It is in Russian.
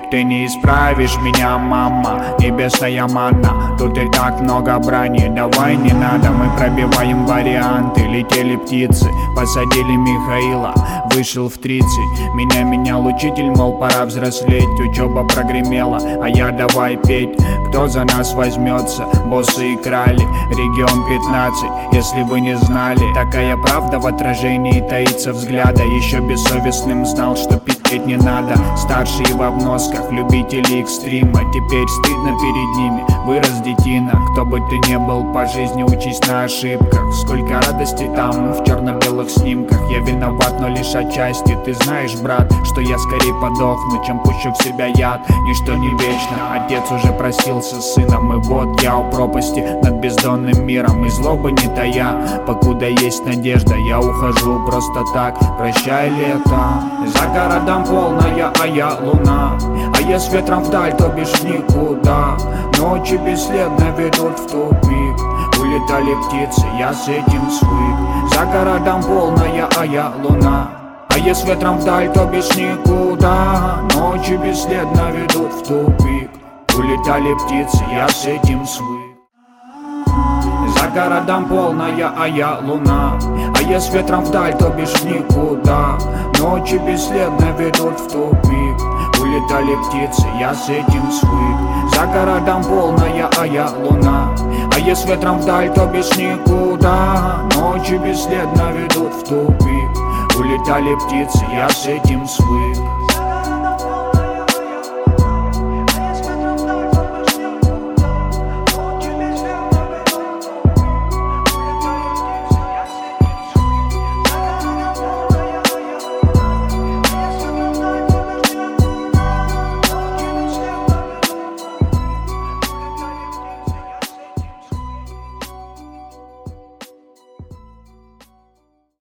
Ты не исправишь меня, мама, небесная манна. Тут и так много брани, давай не надо. Мы пробиваем варианты, летели птицы. Посадили Михаила, вышел в 30. Меня менял учитель, мол, пора взрослеть. Учеба прогремела, а я давай петь. Кто за нас возьмется? Боссы и крали, регион 15. Если вы не знали, такая правда в отражении таится взгляда. Еще бессовестным знал, что пить не надо. Старшие в обносках, любители экстрима. Теперь стыдно перед ними, вырос детина. Кто бы ты ни был по жизни, учись на ошибках. Сколько радости там в черно-белых снимках. Я виноват, но лишь отчасти. Ты знаешь, брат, что я скорее подохну, чем пущу в себя яд. Ничто не вечно, отец уже простился с сыном. И вот я у пропасти над бездонным миром. И злобы не тая, покуда есть надежда. Я ухожу просто так, прощай, лето. За городом полная, а я луна. А я с ветром вдаль, то бишь никуда. Ночи бесследно ведут в тупик. Улетали птицы, я с этим свык. За городом полная, а я луна. А я с ветром вдаль, то бишь никуда. Ночи бесследно ведут в тупик. Улетали птицы, я с этим свык. За городом полная, а я луна. А я с ветром вдаль, то бишь никуда. Ночи бесследно ведут в тупик. Улетали птицы, я с этим свык. За городом полная, а я луна. А я с ветром вдаль, то бишь никуда. Ночи бесследно ведут в тупик. Улетали птицы, я с этим свык.